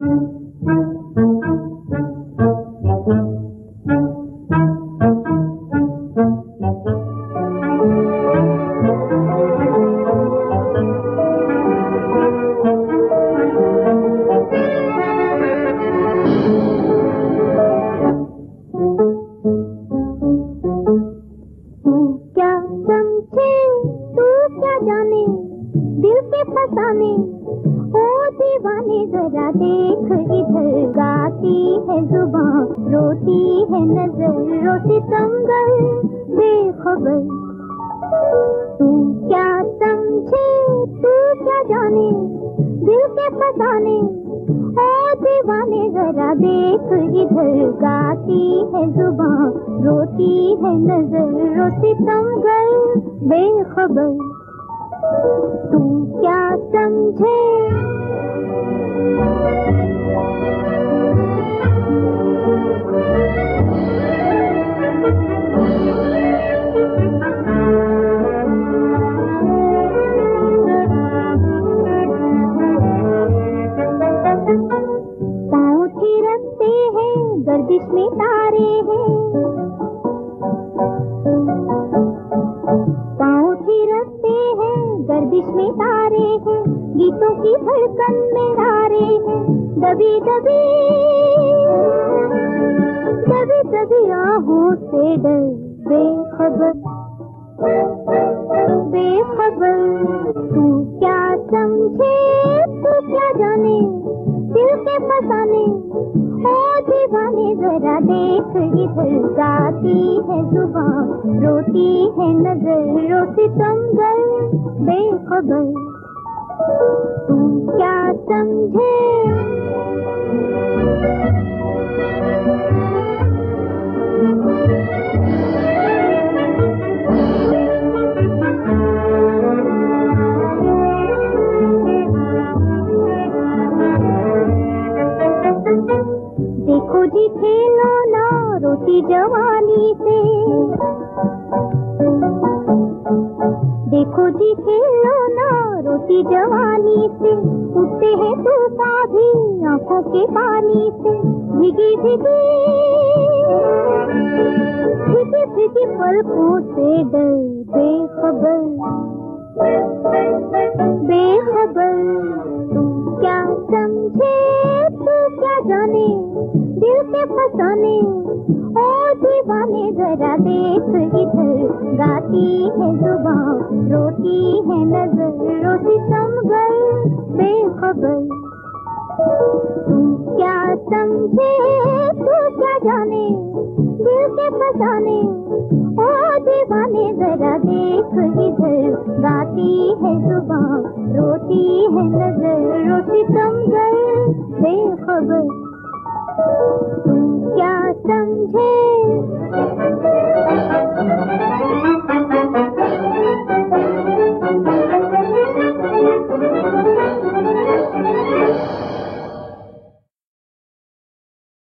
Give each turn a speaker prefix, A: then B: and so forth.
A: दिल के फसाने ओ दीवाने जरा देख इधर, गाती है जुबां रोती है नजर, रोती सितमगर बेखबर। तू क्या समझे तू क्या जाने, दिल के फसाने ओ दीवाने जरा देख इधर, गाती है जुबां रोती है नजर, रोती सितमगर बेखबर। तू क्या समझे पाँव थिरकते हैं गर्दिश में तारे हैं, पाँव थिरकते हैं गर्दिश में तारे हैं, गीतों की धड़कन में तारे हैं, दबी दबी दबी दबी आहों से डर बेखबर बेखबर। तू क्या समझे तू क्या जाने, दिल के फसाने ओ दीवाने जरा देख इधर, गाती है जुबां रोती है नजर, रोती सितमगर बेखबर। तू क्या समझे देखो जी खेलो ना रोती जवानी से, देखो जी खेलो ना रोती जवानी से, उठते हैं तूफान भी आंखों के पानी से, भीगी भीगी भीगी भीगी पलकों से डर बेखबर बेखबर। तू क्या समझे तू क्या जाने, दिल के फसाने ओ दीवाने जरा देख इधर, गाती है जुबां रोती है नजर, रोती सितमगर बेखबर। तू क्या समझे तू क्या जाने, दिल के फसाने ओ दीवाने जरा देख इधर, गाती है जुबां रोती है नजर, रोती सितमगर बेखबर। तू क्या समझे।